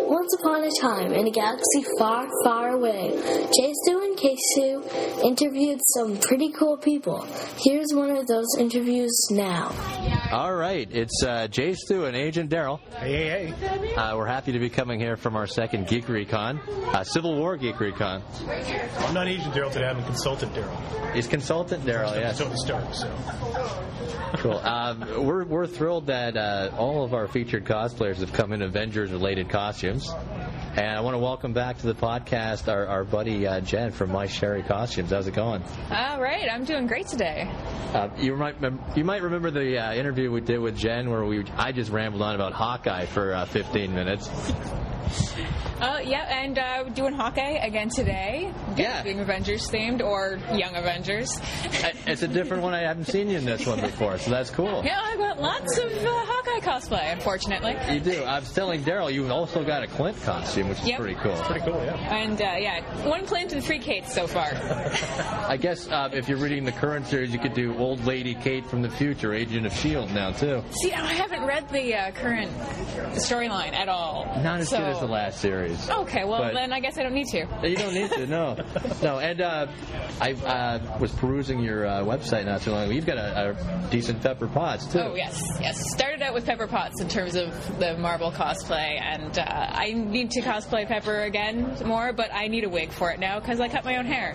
Once upon a time, in a galaxy far, far away, Jae-Soo and K-Soo interviewed some pretty cool people. Here's one of those interviews now. All right, it's Jae-Soo and Agent Daryl. Hey. We're happy to be coming here from our second Geekery Con, Civil War Geekery Con. I'm not Agent Daryl today, I'm Consultant Daryl. He's Consultant Daryl, yes. Tony Stark, so. Cool. We're thrilled that all of our featured cosplayers have come in Avengers-related costumes. And I want to welcome back to the podcast our buddy Jen from My Sherry Costumes. How's it going? All right, I'm doing great today. You might remember the interview we did with Jen where I just rambled on about Hawkeye for 15 minutes. Yeah, and doing Hawkeye again today. Yeah. Being Avengers themed or Young Avengers. It's a different one. I haven't seen you in this one before, so that's cool. Yeah, I've got lots of Hawkeye cosplay, unfortunately. You do. I was telling Daryl you've also got a Clint costume, which is pretty cool. Pretty cool, yeah. And, one Clint and 3 Kates so far. I guess if you're reading the current series, you could do Old Lady Kate from the future, Agent of S.H.I.E.L.D. now, too. See, I haven't read the current storyline at all. Not as good as the last series. Okay, well, then I guess I don't need to. You don't need to, no. And I was perusing your website not too long ago. You've got a decent Pepper Potts, too. Oh, yes. Started out with Pepper Potts in terms of the Marvel cosplay, and I need to cosplay Pepper again more, but I need a wig for it now because I cut my own hair.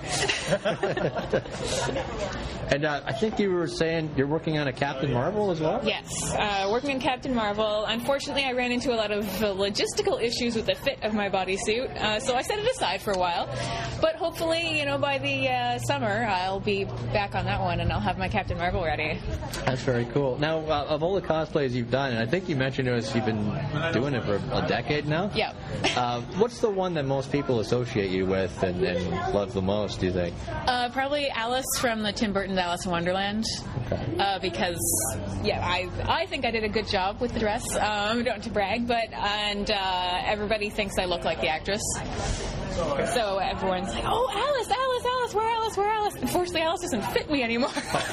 And I think you were saying you're working on a Captain Marvel as well? Yes, working on Captain Marvel. Unfortunately, I ran into a lot of logistical issues with the fit of my bodysuit, so I set it aside for a while. But hopefully, by the summer, I'll be back on that one, and I'll have my Captain Marvel ready. That's very cool. Now, of all the cosplays you've done, and I think you mentioned to us you've been doing it for a decade now? Yeah. What's the one that most people associate you with and love the most, do you think? Probably Alice from the Tim Burton's Alice in Wonderland. Okay. Because, I think I did a good job with the dress. Don't to brag, and everybody thinks I look like the actress. So everyone's like, oh, Alice, where Alice? Unfortunately, Alice doesn't fit me anymore.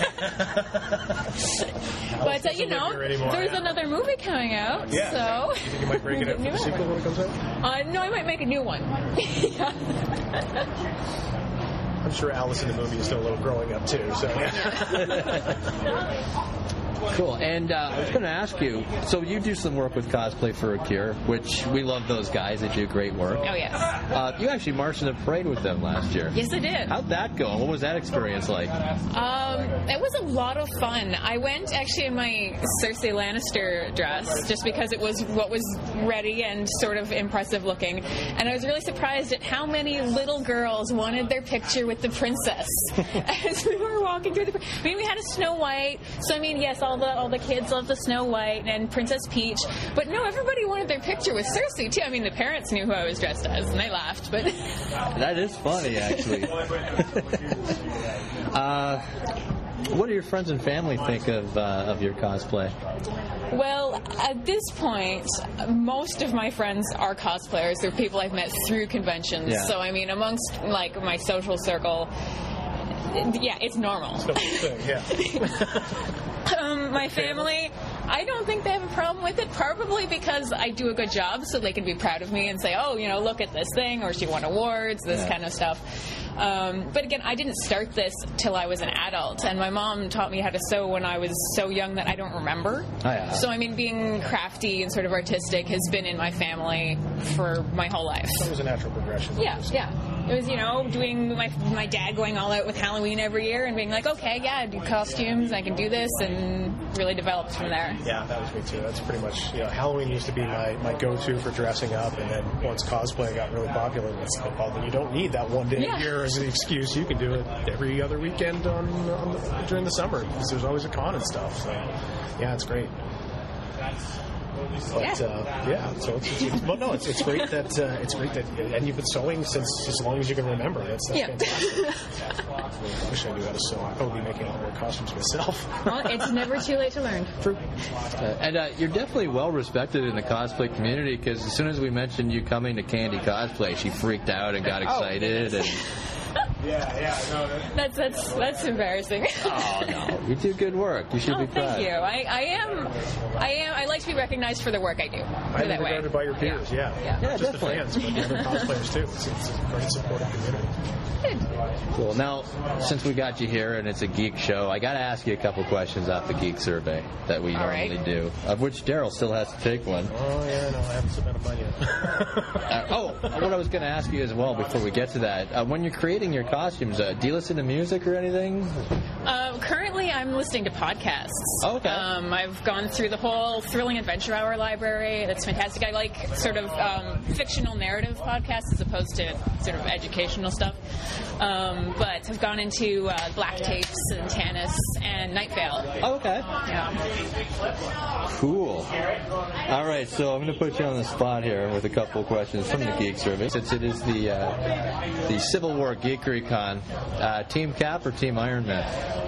But, there's another movie coming out, yeah. So... You think you might break it up for the sequel when it comes out? No, I might make a new one. I'm sure Alice in the movie is still a little growing up, too, so... Cool. And I was going to ask you, so you do some work with Cosplay for a Cure, which we love those guys. They do great work. Oh, yes. You actually marched in a parade with them last year. Yes, I did. How'd that go? What was that experience like? It was a lot of fun. I went actually in my Cersei Lannister dress just because it was what was ready and sort of impressive looking. And I was really surprised at how many little girls wanted their picture with the princess as we were walking through the... we had a Snow White, so yes, all the kids love the Snow White and Princess Peach, but no, everybody wanted their picture with Cersei too. The parents knew who I was dressed as, and they laughed. But that is funny, actually. What do your friends and family think of your cosplay? Well, at this point, most of my friends are cosplayers. They're people I've met through conventions. Yeah. So amongst my social circle, it's normal. My family, I don't think they have a problem with it, probably because I do a good job, so they can be proud of me and say, oh, look at this thing, or she won awards, this kind of stuff. But again, I didn't start this till I was an adult, and my mom taught me how to sew when I was so young that I don't remember. Oh, yeah. So, being crafty and sort of artistic has been in my family for my whole life. So it was a natural progression. Yeah. It was, doing my dad going all out with Halloween every year and being like, okay, I do costumes, I can do this, and really developed from there. Yeah, that was me too. That's pretty much, Halloween used to be my go-to for dressing up, and then once cosplay got really popular, it's like, well, then you don't need that one day a year as an excuse. You can do it every other weekend during the summer, because there's always a con and stuff. So, yeah, it's great. But so it's great that and you've been sewing since as long as you can remember. That's fantastic. I wish I knew how to sew. I would be making a lot more costumes myself. Well, it's never too late to learn. True. And you're definitely well respected in the cosplay community, because as soon as we mentioned you coming to Candy Cosplay, she freaked out and got excited. And That's embarrassing. Oh no, you do good work. You should be proud. Thank you. I like to be recognized for the work I do. I'm regarded by your peers. Yeah, Yeah, just definitely. the fans, but the other cosplayers too. It's a great supportive community. Cool. Now, since we got you here and it's a geek show, I got to ask you a couple questions off the geek survey that we normally do, of which Daryl still has to take one. Oh yeah, no, I haven't submitted mine yet. What I was going to ask you as well before we get to that, when you're creating your costumes, do you listen to music or anything? Currently, I'm listening to podcasts. Oh, okay. I've gone through the whole Thrilling Adventure Hour library. That's fantastic. I like sort of fictional narrative podcasts as opposed to sort of educational stuff. But I've gone into Black Tapes and Tanis and Night Vale. Oh, okay. Yeah. Cool. All right, so I'm going to put you on the spot here with a couple of questions from the Geek Survey. Since it is the Civil War Geekery Con, Team Cap or Team Iron Man?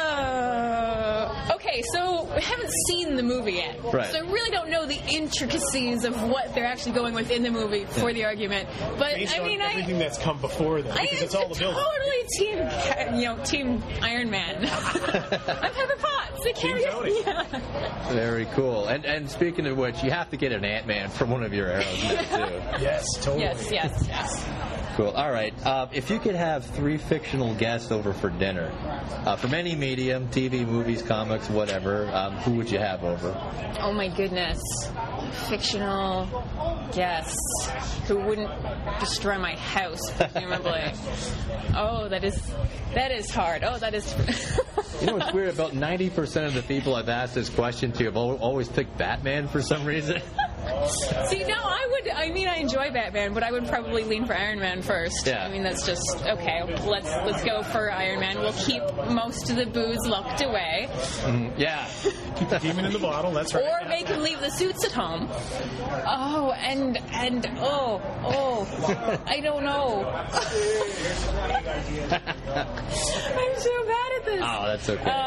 Okay, so I haven't seen the movie yet. Right. So I really don't know the intricacies of what they're actually going with in the movie for the argument. But Based I mean, on everything that's come before them, because it's all the building. Totally Team Iron Man. I'm Pepper Potts. They carry Tony. Yeah. Very cool. And speaking of which, you have to get an Ant-Man from one of your arrows now, too. Yes, totally. Yes. Cool. All right. If you could have 3 fictional guests over for dinner, from any medium, TV, movies, comics, whatever, who would you have over? Oh my goodness. Fictional guests who wouldn't destroy my house, presumably. Oh, that is hard. Oh, that is... You know what's weird? About 90% of the people I've asked this question to have always picked Batman for some reason. See, no, I enjoy Batman, but I would probably lean for Iron Man first. Yeah. I mean, that's just, okay, let's go for Iron Man. We'll keep most of the booze locked away. Yeah. Keep the demon in the bottle, that's right. Or make him leave the suits at home. Oh, and I don't know. I'm so bad at this. Oh, that's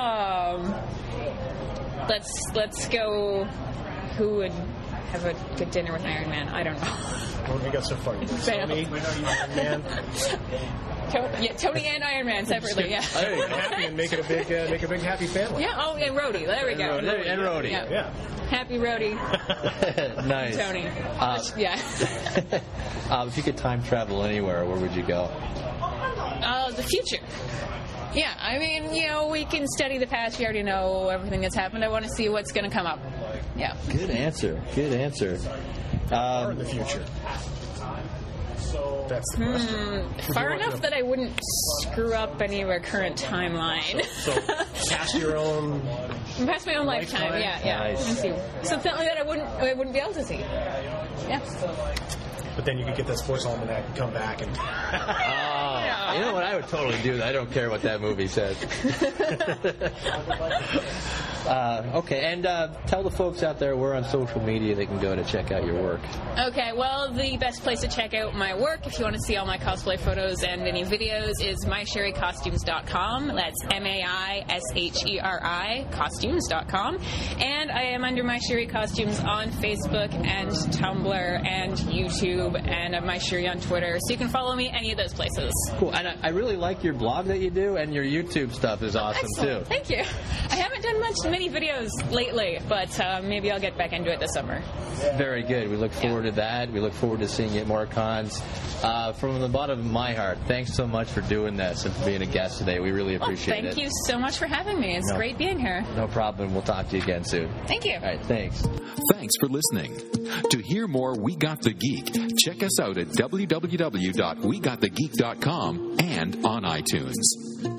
okay. Let's go. Who would have a good dinner with Iron Man? I don't know. What have we got so far? Tony, Iron Man. Tony and Iron Man separately. Yeah. Hey, happy and make it a big happy family. Yeah. Oh, and Rhodey. There we go. And Rhodey. Yeah. Happy Rhodey. Nice. Tony. Yeah. If you could time travel anywhere, where would you go? The future. Yeah, I mean, we can study the past. We already know everything that's happened. I want to see what's going to come up. Yeah. Good answer. Or in the future. That's the question. Far enough that I wouldn't screw up any of our current timeline. So past your own... Past my own lifetime. Yeah. Nice. Let's see. Something that I wouldn't be able to see. Yeah. But then you could get that sports almanac and come back and... You know what? I would totally do that. I don't care what that movie says. Okay, and tell the folks out there where on social media they can go to check out your work. Okay, well, the best place to check out my work, if you want to see all my cosplay photos and any videos, is mysherrycostumes.com. That's MAISHERI costumes.com. And I am under My Sherry Costumes on Facebook and Tumblr and YouTube, and My Sherry on Twitter. So you can follow me any of those places. Cool, and I really like your blog that you do, and your YouTube stuff is awesome, too. Thank you. I haven't done many videos lately, but maybe I'll get back into it this summer. Very good. We look forward to that. We look forward to seeing you at more cons. From the bottom of my heart, thanks so much for doing this and for being a guest today. We really appreciate it. Thank you so much for having me. It's great being here. No problem. We'll talk to you again soon. Thank you. All right. Thanks. Thanks for listening. To hear more We Got the Geek, check us out at www.wegotthegeek.com and on iTunes.